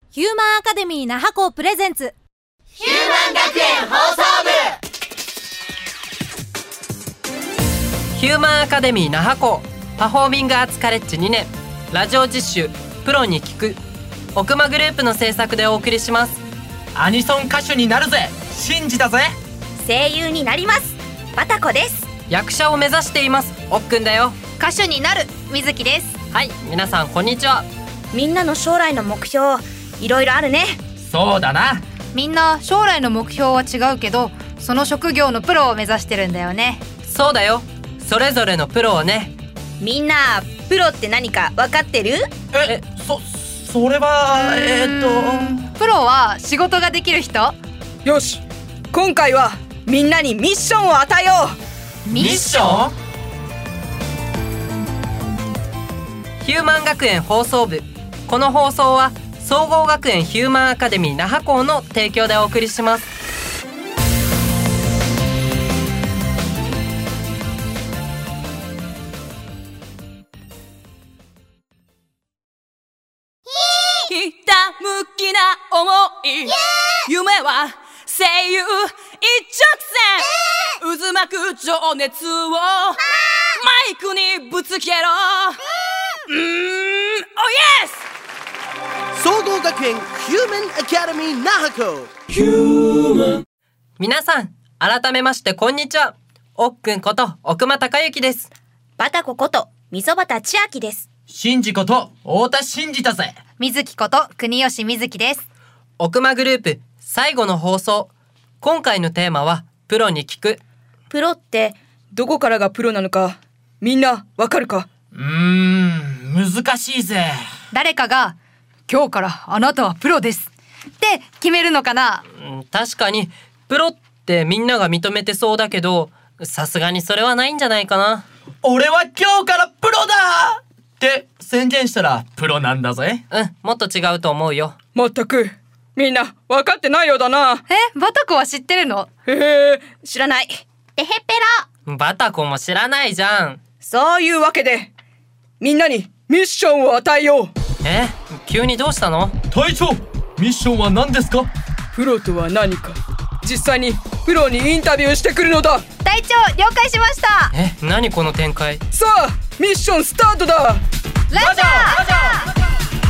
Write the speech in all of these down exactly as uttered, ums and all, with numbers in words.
ヒューマンアカデミー那覇校プレゼンツヒューマン学園放送部ヒューマンアカデミー那覇校パフォーミングアーツカレッジにねんラジオ実習プロに聞く奥間グループの制作でお送りします。 アニソン歌手になるぜ信じたぜ。 声優になりますバタコです。 役者を目指していますおっくんだよ。 歌手になるみずきです。 はい、皆さんこんにちは。 みんなの将来の目標いろいろあるね。 そうだな。 みんな将来の目標は違うけどその職業のプロを目指してるんだよね。 そうだよ、それぞれのプロをね。 みんなプロって何か分かってる？ え、そ、それはえー、っとプロは仕事ができる人。 よし、今回はみんなにミッションを与えよう。 ミッション？ ヒューマン学園放送部。この放送は総合学園ヒューマンアカデミー那覇校の提供でお送りします。 ひたむきな思い、夢は声優一直線、渦巻く情熱をマイクにぶつけろ。うーん、おイエス。 総合学園ヒューマンアカデミー那覇校。 皆さん改めましてこんにちは。おっくんこと奥間孝之です。 バタコこと溝端千秋です。 信じこと太田信じたぜ。 みずきこと国吉みずきです。 奥間グループ最後の放送。今回のテーマはプロに聞く。 プロってどこからがプロなのかみんなわかるか？ うーん、難しいぜ。 誰かが今日からあなたはプロですって決めるのかな。 うん、確かにプロってみんなが認めてそうだけどさすがにそれはないんじゃないかな。 俺は今日からプロだって宣言したらプロなんだぜ。 うん、もっと違うと思うよ。 まったくみんな分かってないようだな。 え、バタコは知ってるの？ へえ、 知らない。てへっぺろ。 バタコも知らないじゃん。 そういうわけでみんなにミッションを与えよう。 え、急にどうしたの？ 隊長、ミッションは何ですか？ プロとは何か実際にプロにインタビューしてくるのだ。 隊長了解しました。 え、何この展開。 さあミッションスタートだ。 ラジャーラジャー。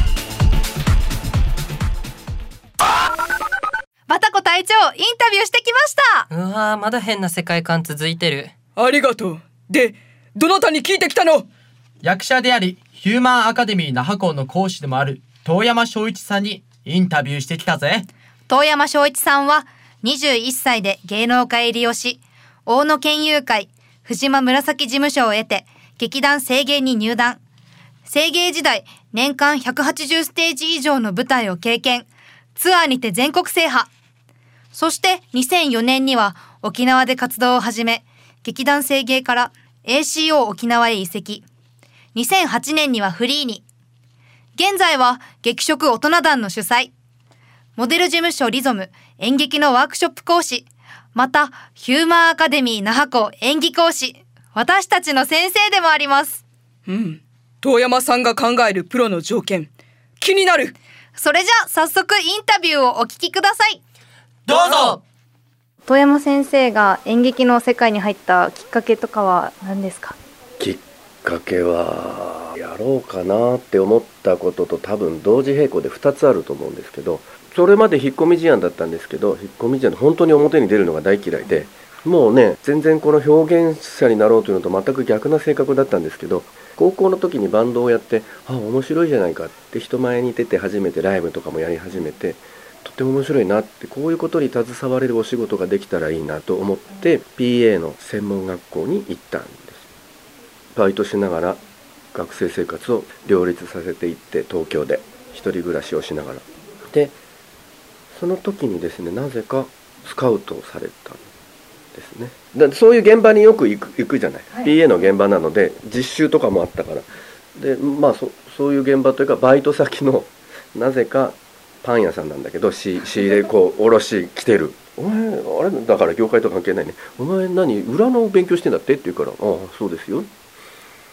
バタコ隊長インタビューしてきました。 うわー、まだ変な世界観続いてる。 ありがとう。で、どなたに聞いてきたの？ 役者でありヒューマンアカデミー那覇校の講師でもある遠山翔一さんにインタビューしてきたぜ。 遠山翔一さんはにじゅういっさいで芸能界入りをし、大野県友会藤間紫事務所を得て劇団声芸に入団。声芸時代年間ひゃくはちじゅうステージ以上の舞台を経験。ツアーにて全国制覇。そしてにせんよねんには沖縄で活動を始め、劇団声芸から エーシーオー 沖縄へ移籍。にせんはちねんにはフリーに。現在は劇食大人団の主催。モデル事務所リゾム演劇のワークショップ講師。またヒューマンアカデミー那覇校演技講師。私たちの先生でもあります。 うん、遠山さんが考えるプロの条件気になる。 それじゃあ早速インタビューをお聞きください。 どうぞ。 遠山先生が演劇の世界に入ったきっかけとかは何ですか？ きっかけはやろうかなって思ったことと多分同時並行でふたつあると思うんですけど、それまで引っ込み思案だったんですけど、引っ込み思案で本当に表に出るのが大嫌いで、もうね全然この表現者になろうというのと全く逆な性格だったんですけど、高校の時にバンドをやってあ面白いじゃないかって人前に出て初めてライブとかもやり始めて、とっても面白いなって、こういうことに携われるお仕事ができたらいいなと思って ピーエー の専門学校に行ったんです。バイトしながら学生生活を両立させていって、東京で一人暮らしをしながらで、その時にですねなぜかスカウトをされたんですね。だそういう現場によく行く、行くじゃない、はい、ピーエー の現場なので実習とかもあったからで、まあ そ, そういう現場というかバイト先のなぜかパン屋さんなんだけど、仕入れこう卸来てる。お前あれだから業界と関係ないね。お前何裏の勉強してんだってって言うから、ああそうですよ。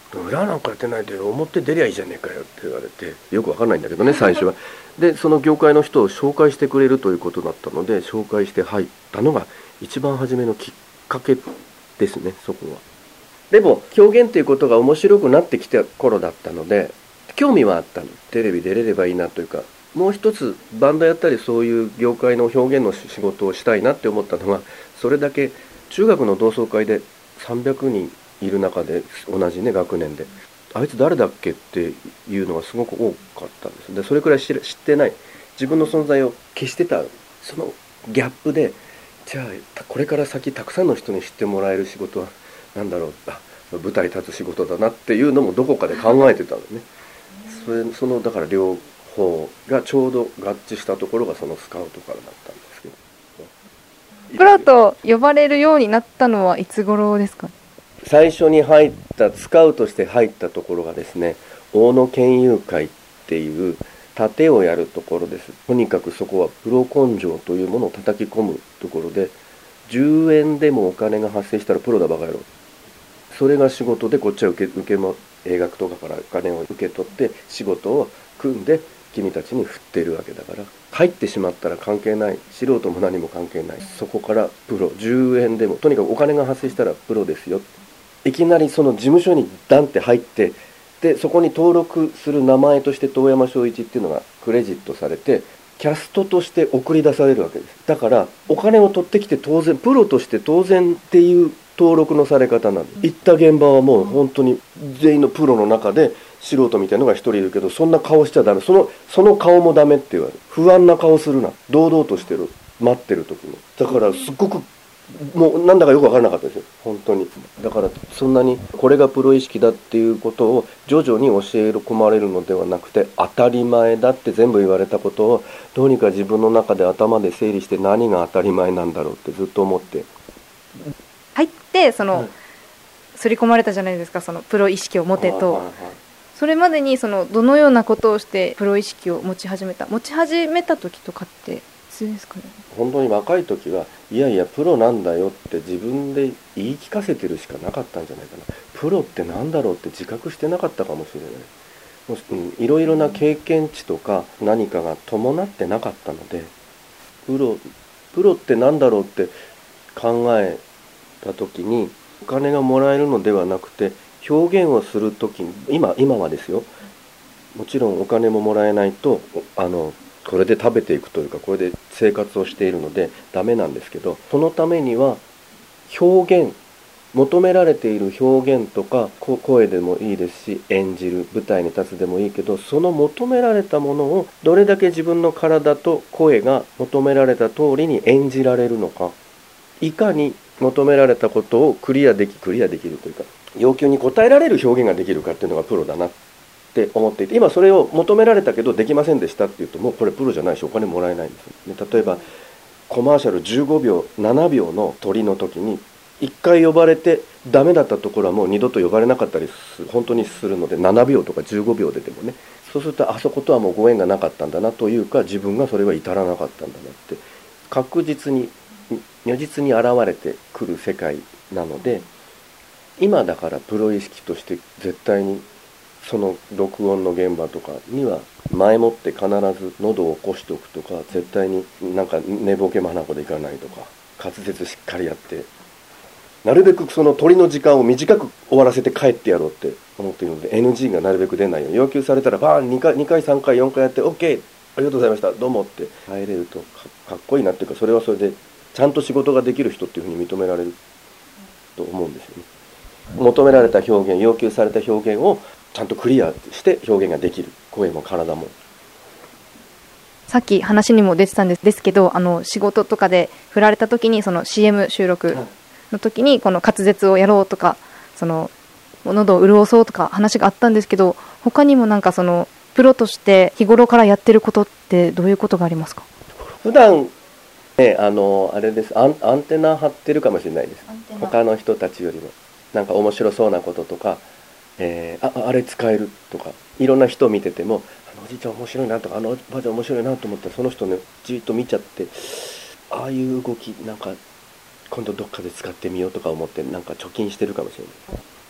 裏なんかやってないで表出りゃいいじゃねえかよって言われて、よくわかんないんだけどね最初は。でその業界の人を紹介してくれるということだったので、紹介して入ったのが一番初めのきっかけですね、そこは。でも表現ということが面白くなってきた頃だったので興味はあったの。テレビ出れればいいなというか、もう一つバンドやったりそういう業界の表現の仕事をしたいなって思ったのが、それだけ中学の同窓会でさんびゃくにんいる中で同じね学年で、あいつ誰だっけっていうのがすごく多かったんです。でそれくらい知ってない、自分の存在を消してた、そのギャップで、じゃあこれから先たくさんの人に知ってもらえる仕事は何だろう、あ舞台立つ仕事だなっていうのもどこかで考えてたのね。それそのだから両方がちょうど合致したところがそのスカウトからだったんですけど。 プロと呼ばれるようになったのはいつ頃ですか？ 最初に入ったスカウトして入ったところがですね、大野県友会っていう盾をやるところです。とにかくそこはプロ根性というものを叩き込むところで、じゅうえんでもお金が発生したらプロだバカ野郎、それが仕事で、こっちは受け受けも映画とかからお金を受け取って仕事を組んで君たちに振ってるわけだから、入ってしまったら関係ない、素人も何も関係ない、そこからプロ、じゅうえんでもとにかくお金が発生したらプロですよ。いきなりその事務所にダンって入って、でそこに登録する名前として遠山正一っていうのがクレジットされて、キャストとして送り出されるわけです。だからお金を取ってきて当然、プロとして当然っていう登録のされ方なんで、行った現場はもう本当に全員のプロの中で素人みたいなのが一人いるけど、そんな顔しちゃダメ、そのその顔もダメって言われる。不安な顔するな、堂々としてる、待ってる時も。だからすっごくもうなんだかよく分からなかったですよ本当に。だからそんなにこれがプロ意識だっていうことを徐々に教え込まれるのではなくて、当たり前だって全部言われたことをどうにか自分の中で頭で整理して、何が当たり前なんだろうってずっと思って。 入ってその、はい、刷り込まれたじゃないですか、そのプロ意識を持てと、はいはいはい、それまでにそのどのようなことをしてプロ意識を持ち始めた持ち始めた時とかっていつですかね？ 本当に若い時はいやいやプロなんだよって自分で言い聞かせてるしかなかったんじゃないかな。プロってなんだろうって自覚してなかったかもしれない。もし、うん、いろいろな経験値とか何かが伴ってなかったので、プロプロってなんだろうって考えた時に、お金がもらえるのではなくて表現をする時に、今今はですよ、もちろんお金ももらえないとあのこれで食べていくというか、これで生活をしているのでダメなんですけど、そのためには表現、求められている表現とか声でもいいですし、演じる舞台に立つでもいいけど、その求められたものをどれだけ自分の体と声が求められた通りに演じられるのか、いかに求められたことをクリアできクリアできるというか、要求に応えられる表現ができるかっていうのがプロだなって思っていて、今それを求められたけどできませんでしたっていうと、もうこれプロじゃないしお金もらえないんですよ。で例えばコマーシャルじゅうごびょうななびょうの撮りの時にいっかい呼ばれてダメだったところはもう二度と呼ばれなかったりす本当にするので、ななびょうとかじゅうごびょうででもね、そうするとあそことはもうご縁がなかったんだなというか、自分がそれは至らなかったんだなって確実に如実に現れてくる世界なので、今だからプロ意識として絶対にその録音の現場とかには前もって必ず喉を起こしておくとか、絶対になんか寝ぼけ眼でいかないとか、滑舌しっかりやって、なるべくその撮りの時間を短く終わらせて帰ってやろうって思っているので、 エヌジー がなるべく出ないように、要求されたらバーンにかいにかいさんかいよんかいやって OK ありがとうございましたどうもって帰れると か, かっこいいなっていうか、それはそれでちゃんと仕事ができる人っていうふうに認められると思うんですよね。求められた表現、要求された表現をちゃんとクリアして表現ができる、声も体も。 さっき話にも出てたんですですけど、あの仕事とかで振られた時に、その シーエム 収録の時にこの滑舌をやろうとか、その喉を潤そうとか話があったんですけど、他にもなんかそのプロとして日頃からやってることってどういうことがありますか？ 普段ね、あのあれです、アン、アンテナ張ってるかもしれないです。他の人たちよりもなんか面白そうなこととか、えー、あ, あれ使えるとか、いろんな人を見てても、あのおじいちゃん面白いなとか、あのばあちゃん面白いなと思ったら、その人ねじっと見ちゃって、ああいう動きなんか今度どっかで使ってみようとか思って、なんか貯金してるかもしれない。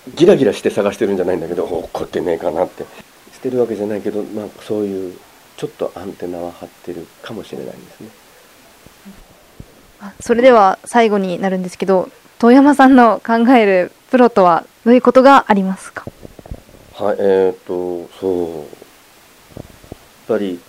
ギラギラして探してるんじゃないんだけど、おこってねえかなってしてるわけじゃないけど、まあ、そういうちょっとアンテナは張ってるかもしれないですね。 それでは最後になるんですけど、遠山さんの考えるプロとはどういうことがありますか？ はい、えーとそうやっぱり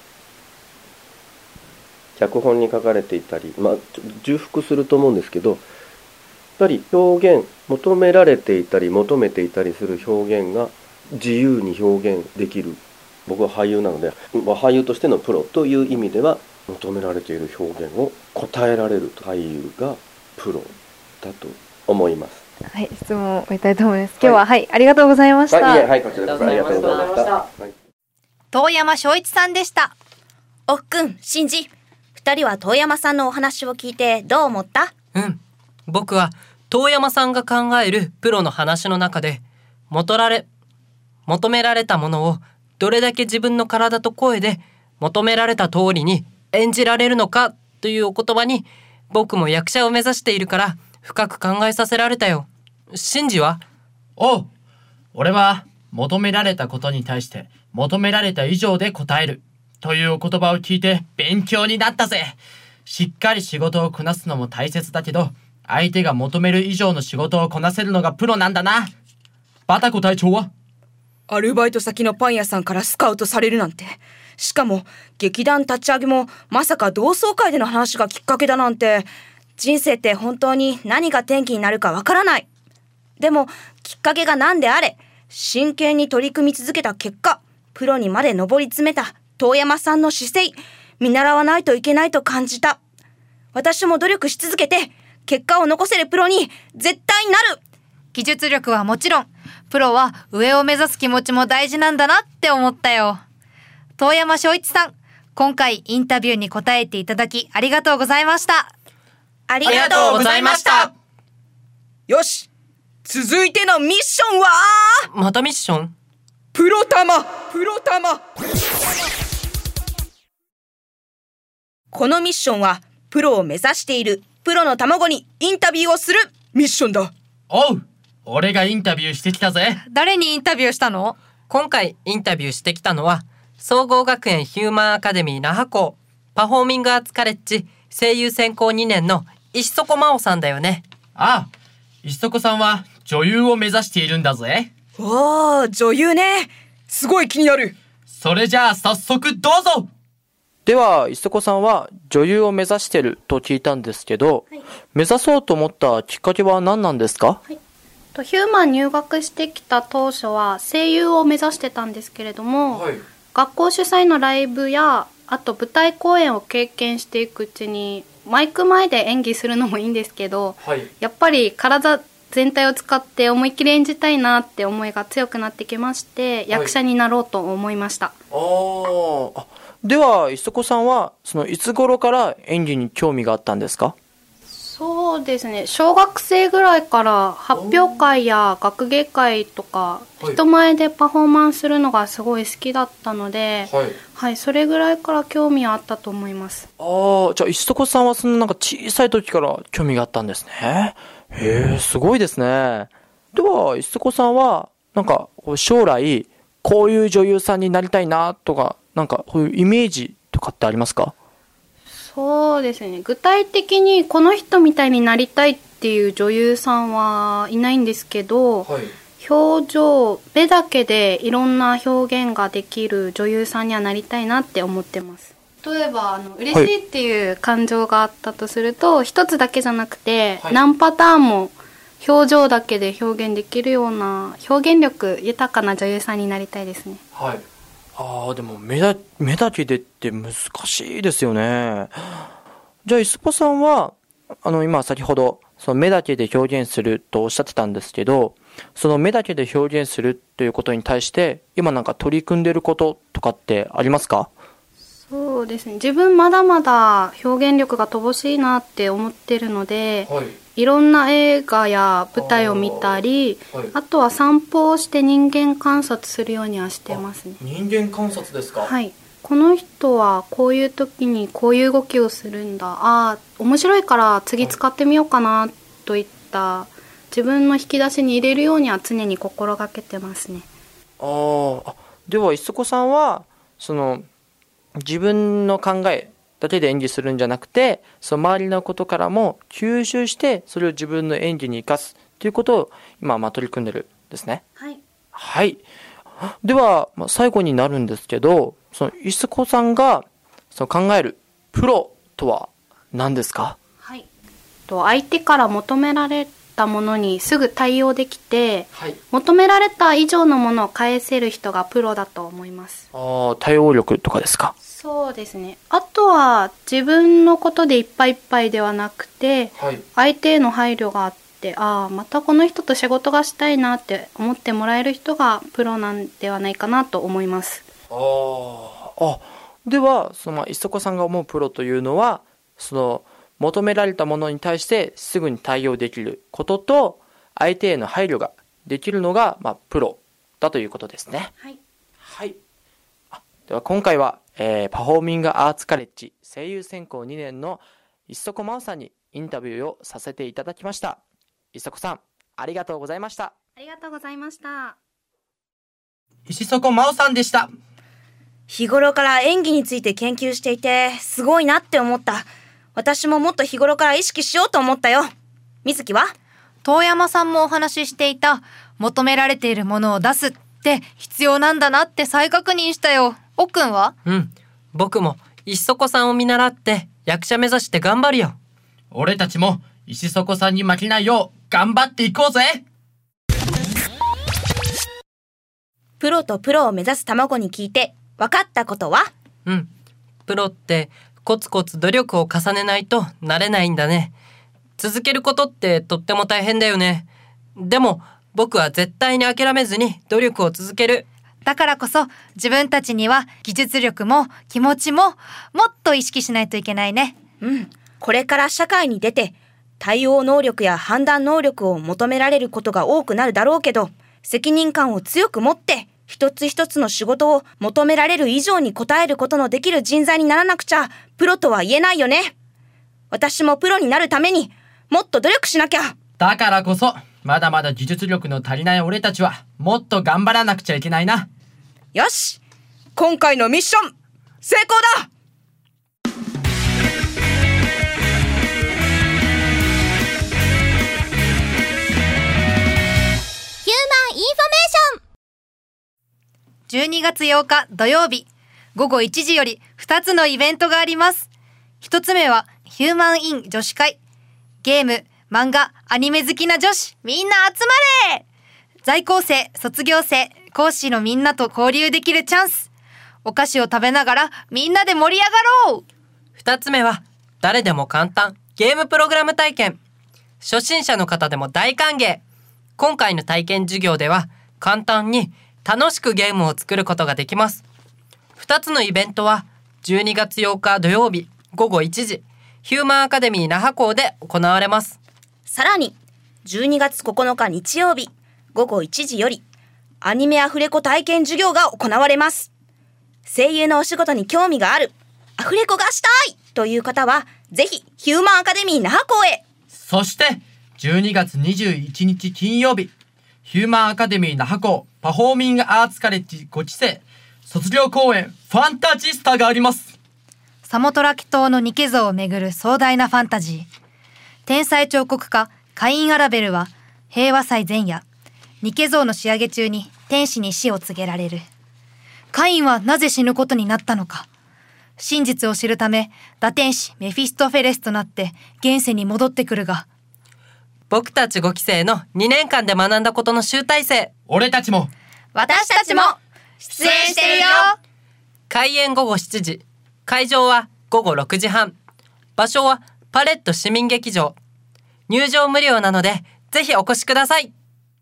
脚本に書かれていたり、まあ、重複すると思うんですけど、やっぱり表現求められていたり求めていたりする表現が自由に表現できる。僕は俳優なので、まあ、俳優としてのプロという意味では求められている表現を答えられる俳優がプロだと思います。 はい、質問を終えたいと思います。今日は、はい、はい、ありがとうございました。 はい、はい、こちらこそありがとうございました。はい、 遠山翔一さんでした。 おっくん、しんじ、二人は遠山さんのお話を聞いてどう思った？ うん、僕は遠山さんが考えるプロの話の中で求られ求められたものをどれだけ自分の体と声で求められた通りに演じられるのかというお言葉に、僕も役者を目指しているから深く考えさせられたよ。シンジは？ おう、俺は求められたことに対して求められた以上で答えるというお言葉を聞いて勉強になったぜ。しっかり仕事をこなすのも大切だけど、相手が求める以上の仕事をこなせるのがプロなんだな。バタコ隊長は？ アルバイト先のパン屋さんからスカウトされるなんて、しかも劇団立ち上げもまさか同窓会での話がきっかけだなんて、人生って本当に何が転機になるかわからない。でもきっかけが何であれ、真剣に取り組み続けた結果、プロにまで上り詰めた遠山さんの姿勢、見習わないといけないと感じた。私も努力し続けて結果を残せるプロに絶対になる。 技術力はもちろん、プロは上を目指す気持ちも大事なんだなって思ったよ。遠山翔一さん、今回インタビューに答えていただきありがとうございました。 ありがとうございました。 よし、続いてのミッションは？ またミッション？ プロ玉プロ玉このミッションはプロを目指しているプロの卵にインタビューをするミッションだ。 おう、俺がインタビューしてきたぜ。 誰にインタビューしたの？ 今回インタビューしてきたのは、総合学園ヒューマンアカデミー那覇校パフォーミングアーツカレッジ声優専攻にねんの石底真央さんだよね。 ああ、石底さんは女優を目指しているんだぜ。 おー、女優ね。すごい気になる。 それじゃあ早速どうぞ。 では石底さんは女優を目指してると聞いたんですけど、はい、目指そうと思ったきっかけは何なんですか？ はい、とヒューマン入学してきた当初は声優を目指してたんですけれども、はい、学校主催のライブやあと舞台公演を経験していくうちに、マイク前で演技するのもいいんですけど、はい、やっぱり体全体を使って思いっきり演じたいなって思いが強くなってきまして、はい、役者になろうと思いました。 ああ、では石底さんはそのいつ頃から演技に興味があったんですか？ そうですね、小学生ぐらいから発表会や学芸会とか人前でパフォーマンスするのがすごい好きだったので、はいはい、それぐらいから興味はあったと思います。 ああ、じゃあ石底さんはそのなんか小さい時から興味があったんですね。へえ、すごいですね。では石底さんはなんか将来こういう女優さんになりたいなとか、なんかこういうイメージとかってありますか？ そうですね、具体的にこの人みたいになりたいっていう女優さんはいないんですけど、はい、表情、目だけでいろんな表現ができる女優さんにはなりたいなって思ってます。例えばあの嬉しいっていう感情があったとすると、一、はい、つだけじゃなくて、はい、何パターンも表情だけで表現できるような表現力豊かな女優さんになりたいですね。 はい。ああ、でも目だ、目だけでって難しいですよね。じゃあ石底さんはあの今先ほどその目だけで表現するとおっしゃってたんですけど、その目だけで表現するということに対して今なんか取り組んでることとかってありますか？ そうですね、自分まだまだ表現力が乏しいなって思ってるので、はい、いろんな映画や舞台を見たり、あ、はい、あとは散歩をして人間観察するようにはしてますね。 人間観察ですか？ はい。この人はこういう時にこういう動きをするんだ、ああ面白いから次使ってみようかなといった自分の引き出しに入れるようには常に心がけてますね。 ああ、では磯子さんはその自分の考えだけで演技するんじゃなくて、その周りのことからも吸収してそれを自分の演技に生かすということを今まあ取り組んでるんですね。 はい。 はい。ではまあ最後になるんですけど、その磯子さんがその考えるプロとは何ですか？ はい。と相手から求められたものにすぐ対応できて、はい、求められた以上のものを返せる人がプロだと思います。 ああ、対応力とかですか？ そうですね。あとは自分のことでいっぱいいっぱいではなくて、はい、相手への配慮があって、ああまたこの人と仕事がしたいなって思ってもらえる人がプロなんではないかなと思います。 ああ、ではその磯子さんが思うプロというのは、その求められたものに対してすぐに対応できることと、相手への配慮ができるのが、まあ、プロだということですね。 はい。 はい。あ、では今回は、えー、パフォーミングアーツカレッジ声優専攻にねんの磯子真央さんにインタビューをさせていただきました。磯子さん、ありがとうございました。 ありがとうございました。 石底真央さんでした。 日頃から演技について研究していてすごいなって思った。私ももっと日頃から意識しようと思ったよ。水木は？ 遠山さんもお話ししていた求められているものを出すって必要なんだなって再確認したよ。おっくんは？ うん、僕も石底さんを見習って役者目指して頑張るよ。 俺たちも石底さんに負けないよう頑張っていこうぜ。 プロとプロを目指す卵に聞いて分かったことは？ うん、プロってコツコツ努力を重ねないとなれないんだね。続けることってとっても大変だよね。でも僕は絶対に諦めずに努力を続ける。 だからこそ自分たちには技術力も気持ちももっと意識しないといけないね。 うん、これから社会に出て対応能力や判断能力を求められることが多くなるだろうけど、責任感を強く持って一つ一つの仕事を求められる以上に応えることのできる人材にならなくちゃプロとは言えないよね。私もプロになるためにもっと努力しなきゃ。 だからこそまだまだ技術力の足りない俺たちはもっと頑張らなくちゃいけないな。 よし、今回のミッション成功だ。 ヒューマンインフォメーション。 じゅうにがつようか土曜日ごごいちじよりふたつのイベントがあります。ひとつめはヒューマンイン女子会。ゲーム、漫画、アニメ好きな女子みんな集まれ。在校生、卒業生、講師のみんなと交流できるチャンス。お菓子を食べながらみんなで盛り上がろう。 ふたつめは誰でも簡単ゲームプログラム体験。初心者の方でも大歓迎。今回の体験授業では簡単に楽しくゲームを作ることができます。ふたつのイベントはじゅうにがつようか土曜日ごごいちじヒューマンアカデミー那覇校で行われます。 さらにじゅうにがつここのか日曜日ごごいちじよりアニメアフレコ体験授業が行われます。声優のお仕事に興味がある、アフレコがしたいという方はぜひヒューマンアカデミー那覇校へ。 そしてじゅうにがつにじゅういちにち金曜日ヒューマンアカデミー那覇校パフォーミングアーツカレッジご期生卒業公演ファンタジスタがあります。 サモトラキ島のニケ像をめぐる壮大なファンタジー。天才彫刻家カイン・アラベルは平和祭前夜ニケ像の仕上げ中に天使に死を告げられる。カインはなぜ死ぬことになったのか。真実を知るため堕天使メフィストフェレスとなって現世に戻ってくるが、 僕たちごきせいのにねんかんで学んだことの集大成。 俺たちも私たちも出演してるよ。 開演ごごしちじ、会場はごごろくじはん、場所はパレット市民劇場。入場無料なのでぜひお越しください。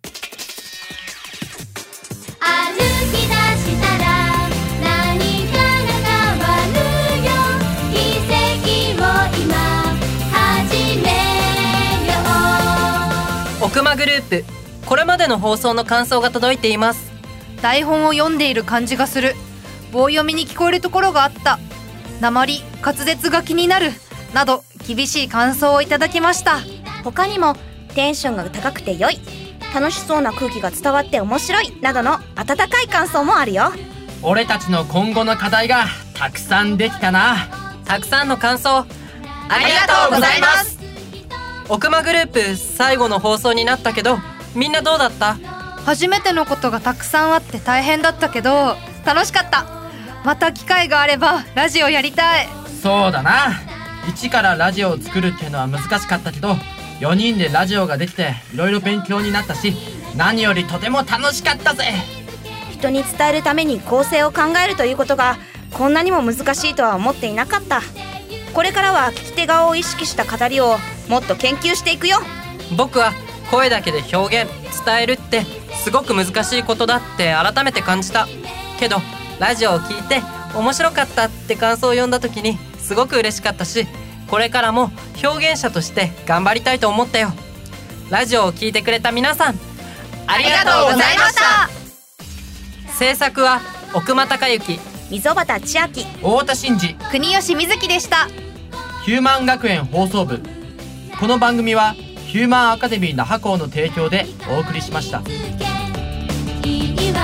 歩き出したら何かが変わるよ。奇跡を今始めよう。 奥間グループ、これまでの放送の感想が届いています。 台本を読んでいる感じがする。棒読みに聞こえるところがあった。訛り、滑舌が気になるなど厳しい感想をいただきました。 他にもテンションが高くて良い、楽しそうな空気が伝わって面白いなどの温かい感想もあるよ。 俺たちの今後の課題がたくさんできたな。 たくさんの感想ありがとうございます。 奥間グループ最後の放送になったけど、みんなどうだった？ 初めてのことがたくさんあって大変だったけど楽しかった。また機会があればラジオやりたい。 そうだな、一からラジオを作るっていうのは難しかったけど、よにんでラジオができていろいろ勉強になったし、何よりとても楽しかったぜ。 人に伝えるために構成を考えるということがこんなにも難しいとは思っていなかった。これからは聞き手側を意識した語りをもっと研究していくよ。 僕は声だけで表現伝えるってすごく難しいことだって改めて感じたけど、ラジオを聞いて面白かったって感想を読んだ時にすごく嬉しかったし、これからも表現者として頑張りたいと思ったよ。ラジオを聞いてくれた皆さんありがとうございました。制作は奥間孝之、 溝端千秋、 太田真二、 国吉瑞希でした。 ヒューマン学園放送部。この番組はヒューマンアカデミー那覇校の提供でお送りしました。 いいわ